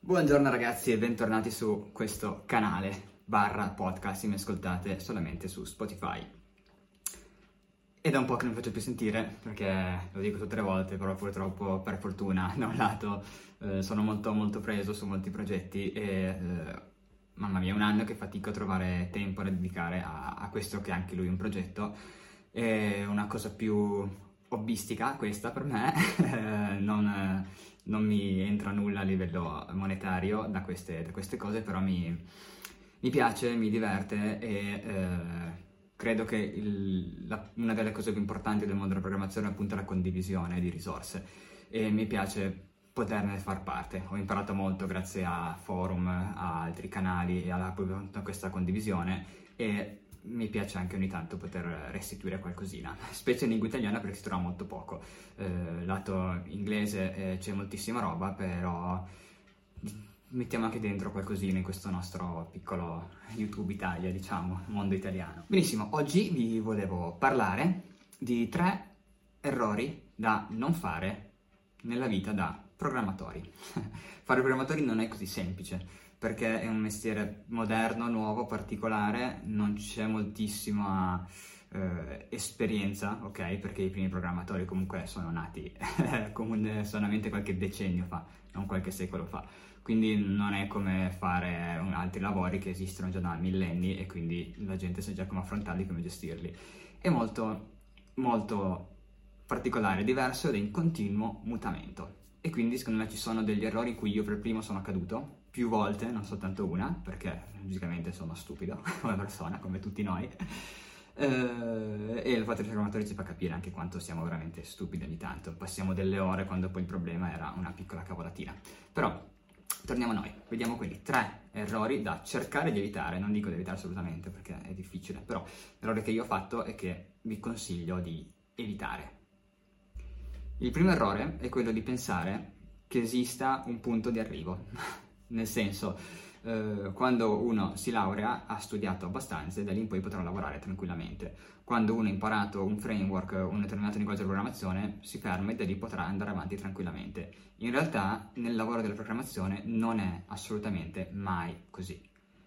Buongiorno ragazzi e bentornati su questo canale /podcast, se mi ascoltate solamente su Spotify. È da un po' che non mi faccio più sentire, perché lo dico tutte le volte, però purtroppo per fortuna da un lato sono molto preso su molti progetti e mamma mia, è un anno che fatico a trovare tempo da dedicare a questo che è anche lui un progetto. È una cosa più hobbistica questa per me, non mi entra nulla a livello monetario da queste cose, però mi piace, mi diverte e credo che una delle cose più importanti del mondo della programmazione è appunto la condivisione di risorse e mi piace poterne far parte. Ho imparato molto grazie a forum, a altri canali e a questa condivisione e mi piace anche ogni tanto poter restituire qualcosina, specie in lingua italiana perché si trova molto poco. Lato inglese c'è moltissima roba, però mettiamo anche dentro qualcosina in questo nostro piccolo YouTube Italia, diciamo, mondo italiano. Benissimo, oggi vi volevo parlare di 3 errori da non fare nella vita da programmatori. Fare programmatori non è così semplice, perché è un mestiere moderno, nuovo, particolare, non c'è moltissima esperienza, ok? Perché i primi programmatori comunque sono nati solamente qualche decennio fa, non qualche secolo fa. Quindi non è come fare altri lavori che esistono già da millenni e quindi la gente sa già come affrontarli, come gestirli. È molto particolare, diverso ed è in continuo mutamento. E quindi secondo me ci sono degli errori in cui io per primo sono caduto più volte, non soltanto una, perché logicamente sono stupido come persona, come tutti noi. E il fatto dei programmatori ci fa capire anche quanto siamo veramente stupidi ogni tanto. Passiamo delle ore quando poi il problema era una piccola cavolatina. Però torniamo a noi, vediamo quindi 3 errori da cercare di evitare. Non dico di evitare assolutamente perché è difficile, però l'errore che io ho fatto e che vi consiglio di evitare. Il primo errore è quello di pensare che esista un punto di arrivo, nel senso, quando uno si laurea ha studiato abbastanza e da lì in poi potrà lavorare tranquillamente. Quando uno ha imparato un framework, un determinato linguaggio di programmazione, si ferma e da lì potrà andare avanti tranquillamente. In realtà nel lavoro della programmazione non è assolutamente mai così.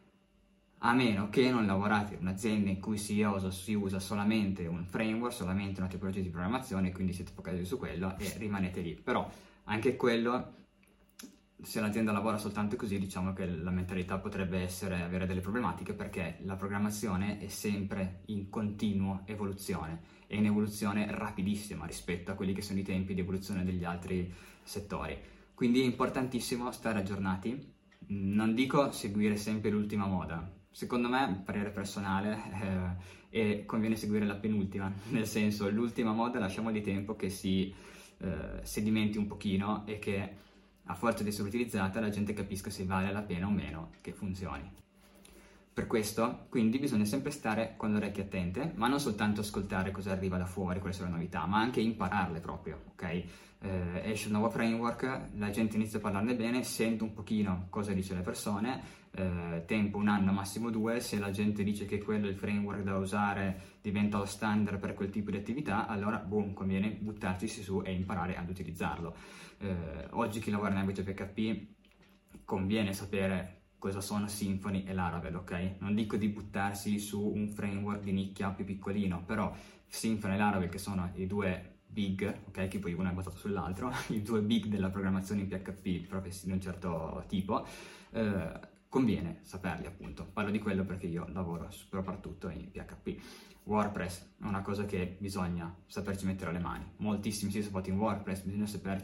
A meno che non lavorate in un'azienda in cui si usa solamente un framework, solamente una tipologia di programmazione, quindi siete focalizzati su quello e rimanete lì. Però anche quello, se l'azienda lavora soltanto così, diciamo che la mentalità potrebbe avere delle problematiche, perché la programmazione è sempre in continua evoluzione e in evoluzione rapidissima rispetto a quelli che sono i tempi di evoluzione degli altri settori. Quindi è importantissimo stare aggiornati. Non dico seguire sempre l'ultima moda. Secondo me, parere personale, conviene seguire la penultima, nel senso l'ultima moda lasciamo di tempo che si sedimenti un pochino e che a forza di essere utilizzata la gente capisca se vale la pena o meno che funzioni. Per questo, quindi, bisogna sempre stare con le orecchie attente, ma non soltanto ascoltare cosa arriva da fuori, quali sono le novità, ma anche impararle proprio, ok? Esce un nuovo framework, la gente inizia a parlarne bene, sento un pochino cosa dice le persone, tempo 1 anno, massimo 2, se la gente dice che quello è il framework da usare, diventa lo standard per quel tipo di attività, allora boom, conviene buttarci su e imparare ad utilizzarlo. Oggi chi lavora in ambito PHP conviene sapere cosa sono Symfony e Laravel, ok? Non dico di buttarsi su un framework di nicchia più piccolino, però Symfony e Laravel, che sono i 2 big, ok? Che poi uno è basato sull'altro, i 2 big della programmazione in PHP, proprio di un certo tipo, conviene saperli appunto. Parlo di quello perché io lavoro soprattutto in PHP. WordPress è una cosa che bisogna saperci mettere le mani. Moltissimi si sono fatti in WordPress, bisogna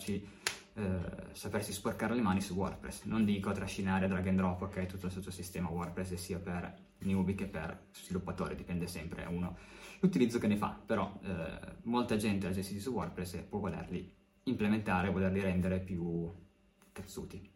sapersi sporcare le mani su WordPress. Non dico trascinare drag and drop, ok, tutto il sottosistema WordPress sia per newbie che per sviluppatori, dipende sempre uno l'utilizzo che ne fa, però molta gente ha gestiti su WordPress e può volerli implementare, volerli rendere più cazzuti.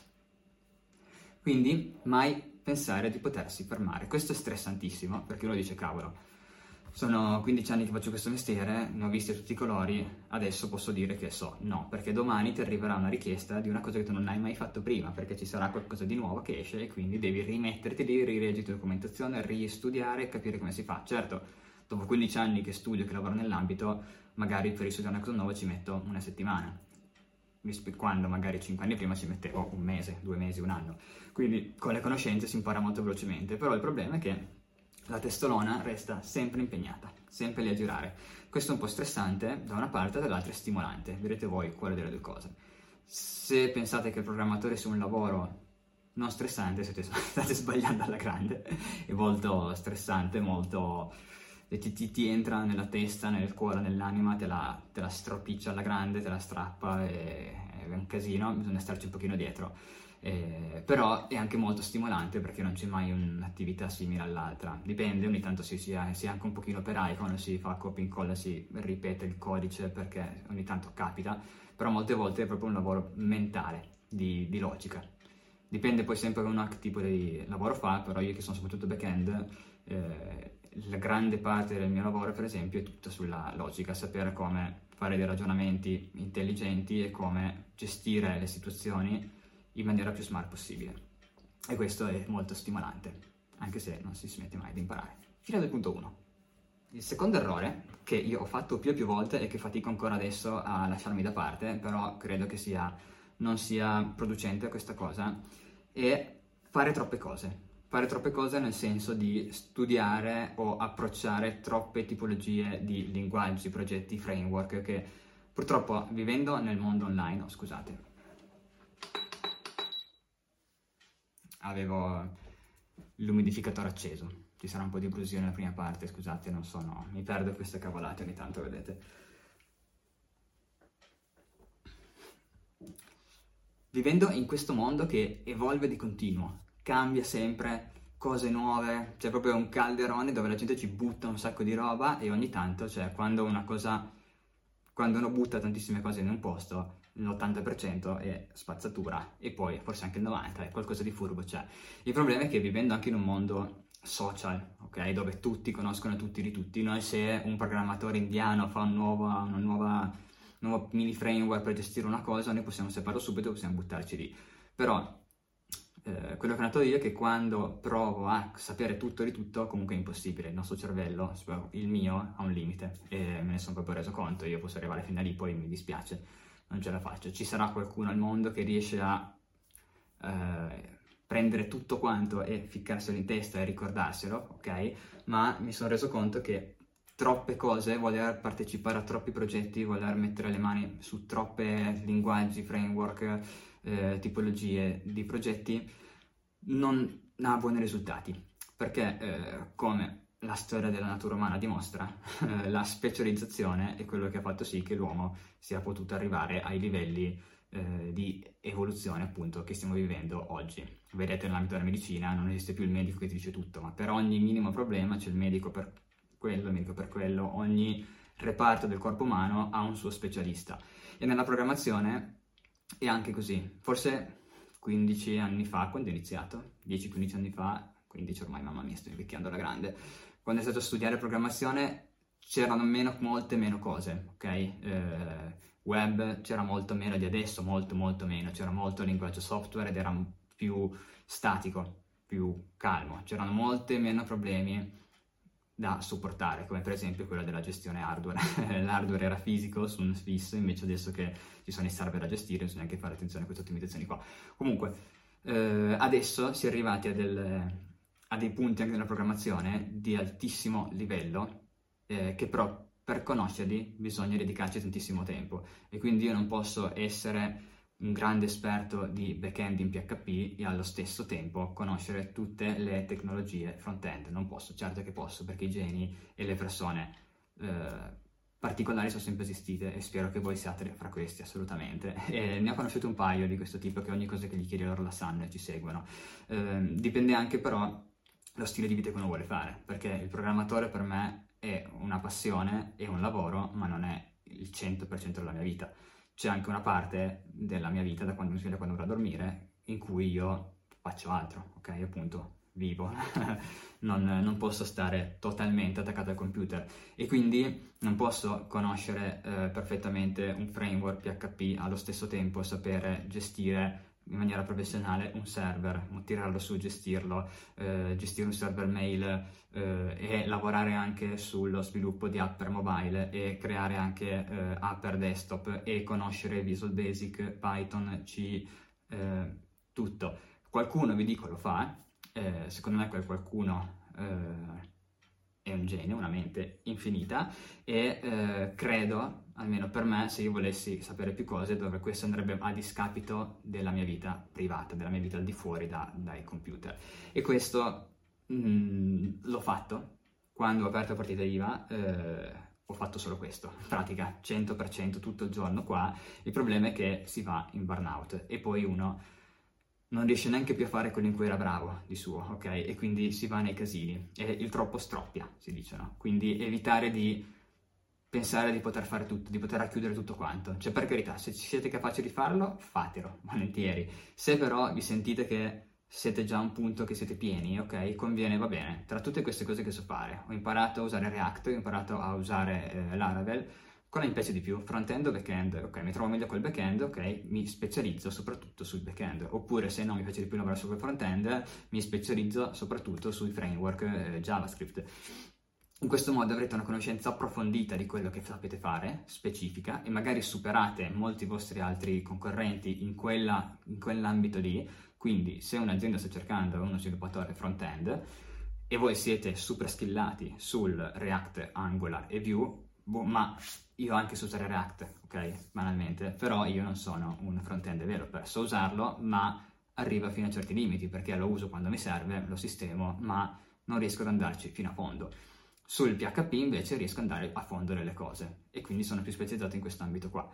Quindi mai pensare di potersi fermare. Questo è stressantissimo, perché uno dice cavolo, sono 15 anni che faccio questo mestiere, ne ho visti a tutti i colori, adesso posso dire che so. No, perché domani ti arriverà una richiesta di una cosa che tu non hai mai fatto prima, perché ci sarà qualcosa di nuovo che esce e quindi devi rimetterti lì, rileggere la documentazione, ristudiare e capire come si fa. Certo, dopo 15 anni che studio, che lavoro nell'ambito, magari per studiare una cosa nuova ci metto 1 settimana. quando magari 5 anni prima ci mettevo un mese, 2 mesi, un anno. Quindi con le conoscenze si impara molto velocemente, però il problema è che la testolona resta sempre impegnata, sempre lì a girare. Questo è un po' stressante da una parte, dall'altra è stimolante. Direte voi quale delle due cose. Se pensate che il programmatore sia un lavoro non stressante, state sbagliando alla grande. È molto stressante, molto... Ti entra nella testa, nel cuore, nell'anima, te la stropiccia alla grande, te la strappa, è un casino, bisogna starci un pochino dietro. Però è anche molto stimolante perché non c'è mai un'attività simile all'altra. Dipende, ogni tanto si è anche un pochino operai quando si fa copia e incolla, si ripete il codice perché ogni tanto capita, però molte volte è proprio un lavoro mentale, di logica. Dipende poi sempre da che tipo di lavoro fa, però io che sono soprattutto back-end, la grande parte del mio lavoro per esempio è tutta sulla logica, sapere come fare dei ragionamenti intelligenti e come gestire le situazioni in maniera più smart possibile. E questo è molto stimolante, anche se non si smette mai di imparare. Fino al punto 1. Il secondo errore, che io ho fatto più e più volte e che fatico ancora adesso a lasciarmi da parte, però credo che non sia producente questa cosa, è fare troppe cose. Fare troppe cose nel senso di studiare o approcciare troppe tipologie di linguaggi, progetti, framework, che purtroppo vivendo nel mondo online, scusate, avevo l'umidificatore acceso, ci sarà un po' di abrasione nella prima parte, scusate, mi perdo queste cavolate ogni tanto, vedete. Vivendo in questo mondo che evolve di continuo, cambia sempre, cose nuove, c'è proprio un calderone dove la gente ci butta un sacco di roba e ogni tanto, cioè quando uno butta tantissime cose in un posto, l'80% è spazzatura e poi forse anche il 90% è qualcosa di furbo c'è. Il problema è che vivendo anche in un mondo social, ok, dove tutti conoscono tutti di tutti, noi se un programmatore indiano fa un nuovo mini framework per gestire una cosa, noi possiamo saperlo subito e possiamo buttarci lì. Però quello che ho notato io è che quando provo a sapere tutto di tutto, comunque è impossibile. Il nostro cervello, il mio, ha un limite e me ne sono proprio reso conto. Io posso arrivare fino a lì, poi mi dispiace, non ce la faccio. Ci sarà qualcuno al mondo che riesce a prendere tutto quanto e ficcarselo in testa e ricordarselo, ok? Ma mi sono reso conto che troppe cose, voler partecipare a troppi progetti, voler mettere le mani su troppe linguaggi, framework, tipologie di progetti non ha buoni risultati, perché come la storia della natura umana dimostra, la specializzazione è quello che ha fatto sì che l'uomo sia potuto arrivare ai livelli di evoluzione appunto che stiamo vivendo oggi. Vedete, nell'ambito della medicina non esiste più il medico che ti dice tutto, ma per ogni minimo problema c'è il medico per quello, il medico per quello, ogni reparto del corpo umano ha un suo specialista. E nella programmazione è anche così. Forse 15 anni fa, quando ho iniziato, 10-15 anni fa, 15 ormai, mamma mia, sto invecchiando alla grande, quando ho iniziato a studiare programmazione c'erano molte meno cose, ok? Web c'era molto meno di adesso, molto meno, c'era molto linguaggio software ed era più statico, più calmo, c'erano molti meno problemi da supportare, come per esempio quello della gestione hardware. L'hardware era fisico su un fisso, invece adesso che ci sono i server da gestire bisogna anche fare attenzione a queste ottimizzazioni qua. Comunque, adesso si è arrivati a dei punti anche nella programmazione di altissimo livello, che però per conoscerli bisogna dedicarci tantissimo tempo, e quindi io non posso essere un grande esperto di back-end in PHP e allo stesso tempo conoscere tutte le tecnologie front-end. Non posso, certo che posso, perché i geni e le persone particolari sono sempre esistite e spero che voi siate fra questi, assolutamente. E ne ho conosciuto un paio di questo tipo che ogni cosa che gli chiedi loro la sanno e ci seguono. Dipende anche però lo stile di vita che uno vuole fare, perché il programmatore per me è una passione, è un lavoro, ma non è il 100% della mia vita. C'è anche una parte della mia vita, da quando mi sveglio a quando vado a dormire, in cui io faccio altro, ok? Appunto, vivo. non posso stare totalmente attaccato al computer e quindi non posso conoscere perfettamente un framework PHP allo stesso tempo sapere gestire in maniera professionale un server, tirarlo su, gestirlo, gestire un server mail e lavorare anche sullo sviluppo di app per mobile e creare anche app per desktop e conoscere Visual Basic, Python, C, tutto. Qualcuno, vi dico, lo fa, secondo me quel qualcuno è un genio, una mente infinita e credo, almeno per me, se io volessi sapere più cose, dove questo andrebbe a discapito della mia vita privata, della mia vita al di fuori dai computer. E questo l'ho fatto quando ho aperto partita IVA. Ho fatto solo questo, in pratica 100% tutto il giorno qua. Il problema è che si va in burnout e poi uno non riesce neanche più a fare quello in cui era bravo di suo, ok? E quindi si va nei casini e il troppo stroppia, si dice, no? Quindi evitare di pensare di poter fare tutto, di poter racchiudere tutto quanto. Cioè, per carità, se siete capaci di farlo, fatelo, volentieri. Se però vi sentite che siete già a un punto che siete pieni, ok? Conviene, va bene, tra tutte queste cose che so fare, ho imparato a usare React, ho imparato a usare Laravel, cosa mi piace di più? Front-end o back-end? Ok, mi trovo meglio col back-end, ok, mi specializzo soprattutto sul back-end. Oppure se no mi piace di più lavorare sul front-end, mi specializzo soprattutto sui framework JavaScript. In questo modo avrete una conoscenza approfondita di quello che sapete fare, specifica, e magari superate molti vostri altri concorrenti in quell'ambito lì. Quindi se un'azienda sta cercando uno sviluppatore front-end e voi siete super skillati sul React, Angular e Vue, ma io anche so usare React, ok, banalmente, però io non sono un front-end developer, so usarlo, ma arriva fino a certi limiti, perché lo uso quando mi serve, lo sistemo, ma non riesco ad andarci fino a fondo. Sul PHP invece riesco ad andare a fondo nelle cose e quindi sono più specializzato in quest'ambito qua.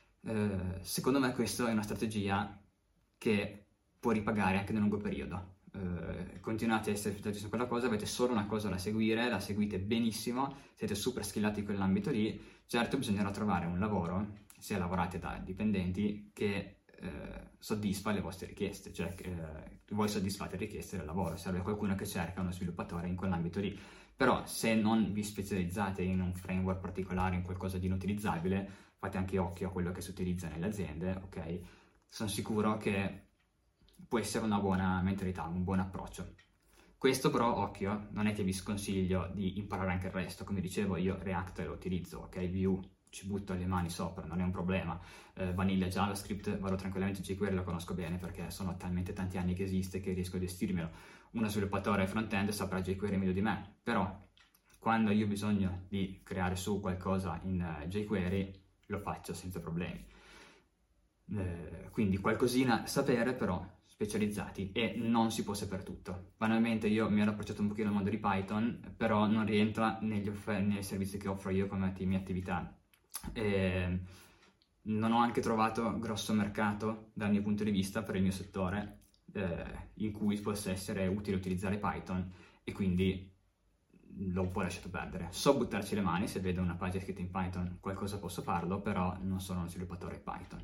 Secondo me questa è una strategia che può ripagare anche nel lungo periodo. Continuate a essere specializzati su quella cosa, avete solo una cosa da seguire, la seguite benissimo, siete super skillati in quell'ambito lì. Certo, bisognerà trovare un lavoro, se lavorate da dipendenti, che soddisfa le vostre richieste, cioè voi soddisfate le richieste del lavoro, serve qualcuno che cerca uno sviluppatore in quell'ambito lì. Però se non vi specializzate in un framework particolare, in qualcosa di inutilizzabile, fate anche occhio a quello che si utilizza nelle aziende, ok? Sono sicuro che può essere una buona mentalità, un buon approccio. Questo però, occhio, non è che vi sconsiglio di imparare anche il resto. Come dicevo, io React lo utilizzo, ok? Vue ci butto le mani sopra, non è un problema. Vanilla JavaScript vado tranquillamente, jQuery lo conosco bene perché sono talmente tanti anni che esiste che riesco a gestirmelo. Uno sviluppatore front-end saprà jQuery meglio di me, però quando io ho bisogno di creare su qualcosa in jQuery lo faccio senza problemi. Quindi qualcosina sapere, però specializzati, e non si può sapere tutto. Banalmente io mi ero approcciato un pochino al mondo di Python, però non rientra nei servizi che offro io come mia attività. Non ho anche trovato grosso mercato dal mio punto di vista per il mio settore in cui possa essere utile utilizzare Python, e quindi l'ho un po' lasciato perdere. So buttarci le mani, se vedo una pagina scritta in Python qualcosa posso farlo, però non sono uno sviluppatore Python.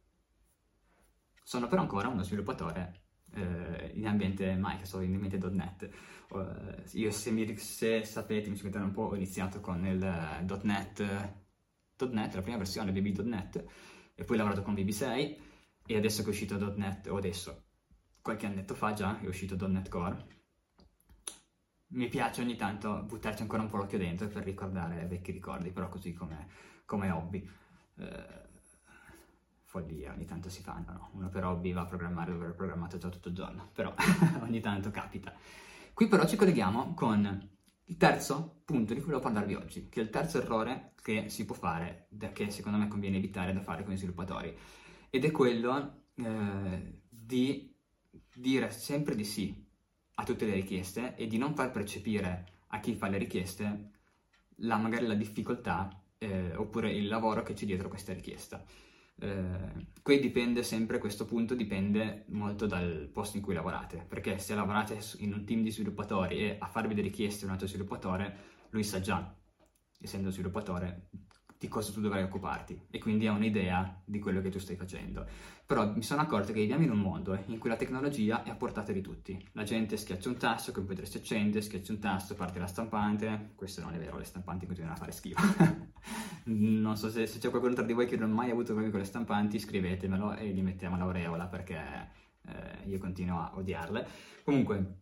Sono però ancora uno sviluppatore in ambiente Microsoft, in ambiente .NET. Io se sapete, mi seguite un po', ho iniziato con il .NET, la prima versione VB.NET, e poi ho lavorato con VB6, e adesso che è uscito .NET, o adesso, qualche annetto fa già, è uscito .NET Core. Mi piace ogni tanto buttarci ancora un po' l'occhio dentro per ricordare vecchi ricordi, però così come hobby. Follia, ogni tanto si fanno, no? Uno per hobby va a programmare dove l'ho programmato già tutto il giorno, però ogni tanto capita. Qui però ci colleghiamo con il terzo punto di cui volevo parlarvi oggi, che è il terzo errore che si può fare, che secondo me conviene evitare da fare con i sviluppatori, ed è quello di dire sempre di sì a tutte le richieste e di non far percepire a chi fa le richieste magari la difficoltà oppure il lavoro che c'è dietro questa richiesta. Qui dipende sempre, questo punto dipende molto dal posto in cui lavorate, perché se lavorate in un team di sviluppatori e a farvi delle richieste un altro sviluppatore, lui sa già, essendo sviluppatore, di cosa tu dovrai occuparti e quindi ha un'idea di quello che tu stai facendo. Però mi sono accorto che viviamo in un mondo in cui la tecnologia è a portata di tutti. La gente schiaccia un tasto, il computer si accende, schiaccia un tasto, parte la stampante. Questo non è vero, le stampanti continuano a fare schifo. Non so se c'è qualcuno tra di voi che non ha mai avuto problemi con le stampanti, scrivetemelo e gli mettiamo l'aureola perché io continuo a odiarle. Comunque,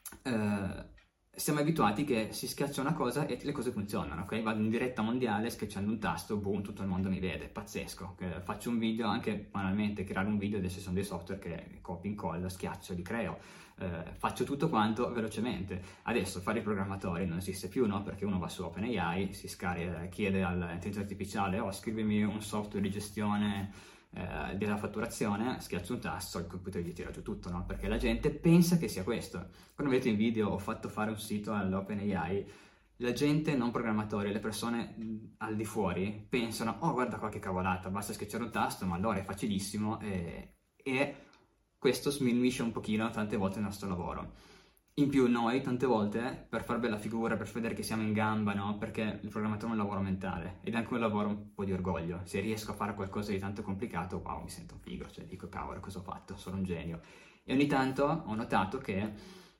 siamo abituati che si schiaccia una cosa e le cose funzionano, ok? Vado in diretta mondiale schiacciando un tasto, boom, tutto il mondo mi vede, pazzesco. Faccio un video, anche banalmente creare un video, adesso sono dei software che copy incolla, schiaccio, li creo. Faccio tutto quanto velocemente. Adesso fare i programmatori non esiste più, no? Perché uno va su OpenAI, si scarica, chiede all'intelligenza artificiale, scrivimi un software di gestione della fatturazione, schiaccio un tasto, il computer gli tira giù tutto, no? Perché la gente pensa che sia questo. Quando vedete in video ho fatto fare un sito all'OpenAI, la gente, non programmatori, le persone al di fuori pensano, oh guarda qualche cavolata, basta schiacciare un tasto, ma allora è facilissimo e questo sminuisce un pochino tante volte il nostro lavoro. In più noi tante volte, per far bella figura, per vedere che siamo in gamba, no? Perché il programmatore è un lavoro mentale ed è anche un lavoro un po' di orgoglio. Se riesco a fare qualcosa di tanto complicato, wow, mi sento un figo, cioè dico cavolo, cosa ho fatto? Sono un genio. E ogni tanto ho notato che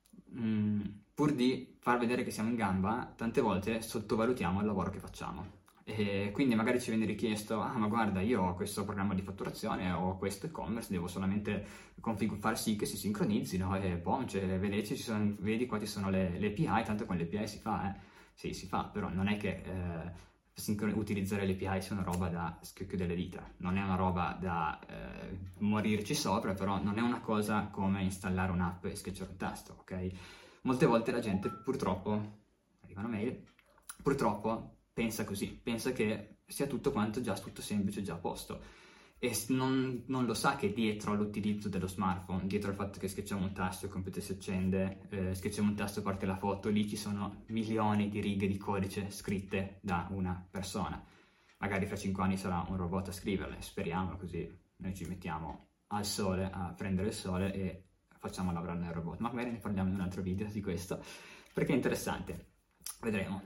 pur di far vedere che siamo in gamba, tante volte sottovalutiamo il lavoro che facciamo. E quindi magari ci viene richiesto, ma guarda, io ho questo programma di fatturazione, ho questo e-commerce, devo solamente far sì che si sincronizzino e boh, cioè, vedi qua ci sono le API, tanto con le API si fa, Sì, si fa, però non è che utilizzare le API sia una roba da schiocchio delle dita, non è una roba da morirci sopra, però non è una cosa come installare un'app e schiacciare un tasto, ok? Molte volte la gente purtroppo, arrivano mail, purtroppo pensa così, pensa che sia tutto quanto già tutto semplice, già a posto e non lo sa che dietro all'utilizzo dello smartphone, dietro al fatto che schiacciamo un tasto il computer si accende, schiacciamo un tasto e parte la foto, lì ci sono milioni di righe di codice scritte da una persona. Magari fra 5 anni sarà un robot a scriverle, speriamo, così noi ci mettiamo al sole a prendere il sole e facciamo lavorare nel robot, ma magari ne parliamo in un altro video di questo perché è interessante, vedremo.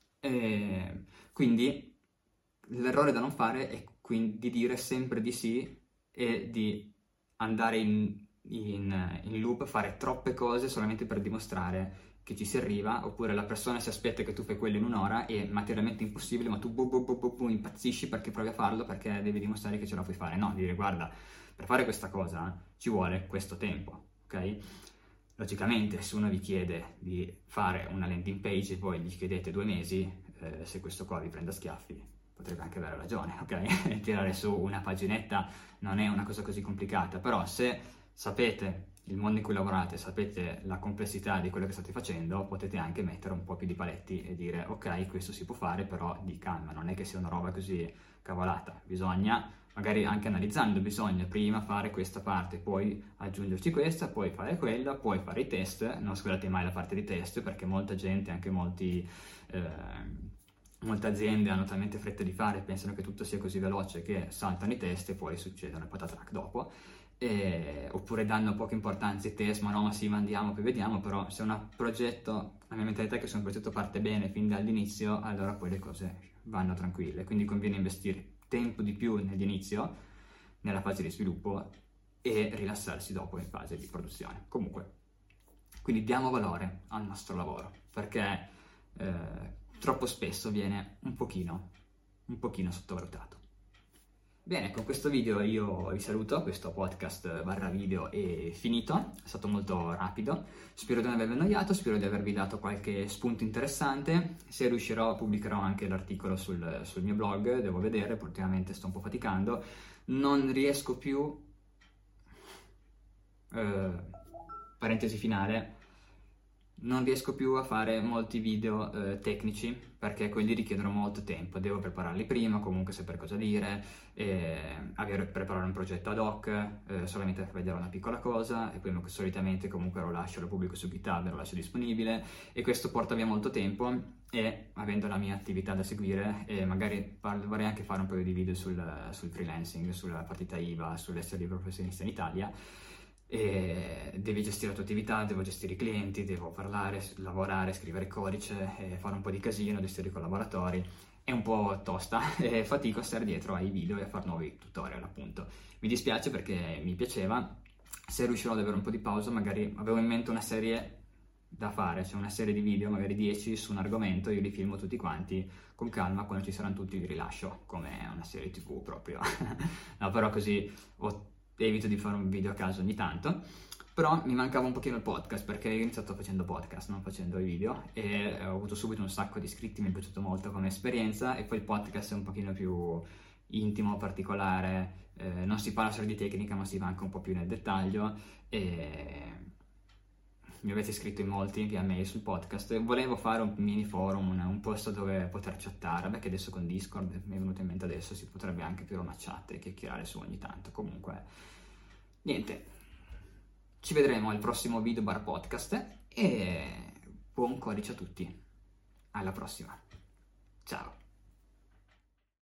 Quindi l'errore da non fare è quindi di dire sempre di sì e di andare in loop, fare troppe cose solamente per dimostrare che ci si arriva, oppure la persona si aspetta che tu fai quello in un'ora e materialmente impossibile, ma tu impazzisci perché provi a farlo perché devi dimostrare che ce la puoi fare. No, dire guarda, per fare questa cosa ci vuole questo tempo, ok? Logicamente se uno vi chiede di fare una landing page e voi gli chiedete 2 mesi, se questo qua vi prende a schiaffi potrebbe anche avere ragione, ok? Tirare su una paginetta non è una cosa così complicata, però se sapete il mondo in cui lavorate, sapete la complessità di quello che state facendo, potete anche mettere un po' più di paletti e dire ok, questo si può fare, però di calma, non è che sia una roba così cavolata, bisogna, magari anche analizzando, bisogna prima fare questa parte, poi aggiungerci questa, poi fare quella, poi fare i test, non scordate mai la parte di test perché molta gente, anche molte aziende hanno talmente fretta di fare, pensano che tutto sia così veloce che saltano i test e poi succede una patatrack dopo. Oppure danno poca importanza ai test, ma no, ma sì, ma andiamo, poi vediamo, però se un progetto, la mia mentalità è che se un progetto parte bene fin dall'inizio, allora poi le cose vanno tranquille, quindi conviene investire tempo di più nell'inizio, nella fase di sviluppo e rilassarsi dopo in fase di produzione. Comunque, quindi diamo valore al nostro lavoro, perché troppo spesso viene un pochino sottovalutato. Bene, con questo video io vi saluto, questo podcast / video è finito, è stato molto rapido, spero di non avervi annoiato, spero di avervi dato qualche spunto interessante, se riuscirò pubblicherò anche l'articolo sul mio blog, devo vedere, ultimamente sto un po' faticando, non riesco più, parentesi finale, non riesco più a fare molti video tecnici perché quelli richiedono molto tempo, devo prepararli prima, comunque sapere cosa dire, preparare un progetto ad hoc, solamente per vedere una piccola cosa e poi solitamente comunque lo pubblico su GitHub, lo lascio disponibile e questo porta via molto tempo e avendo la mia attività da seguire magari vorrei anche fare un paio di video sul freelancing, sulla partita IVA, sull'essere libero professionista in Italia. E devi gestire la tua attività, devo gestire i clienti, devo parlare, lavorare, scrivere codice, fare un po' di casino, gestire i collaboratori è un po' tosta e fatico a stare dietro ai video e a fare nuovi tutorial, appunto. Mi dispiace perché mi piaceva. Se riuscirò ad avere un po' di pausa, magari avevo in mente una serie da fare, cioè una serie di video, magari 10 su un argomento, io li filmo tutti quanti con calma, quando ci saranno tutti li rilascio, come una serie TV proprio. No, però così evito di fare un video a caso ogni tanto. Però mi mancava un pochino il podcast, perché io ho iniziato facendo podcast, non facendo i video, e ho avuto subito un sacco di iscritti, mi è piaciuto molto come esperienza, e poi il podcast è un pochino più intimo, particolare, non si parla solo di tecnica, ma si va anche un po' più nel dettaglio, e mi avete iscritto in molti via mail sul podcast, e volevo fare un mini forum, un posto dove poter chattare, perché adesso con Discord, mi è venuto in mente adesso, si potrebbe anche aprire una chat e chiacchierare su ogni tanto. Comunque, niente. Ci vedremo al prossimo video / podcast e buon codice a tutti. Alla prossima. Ciao.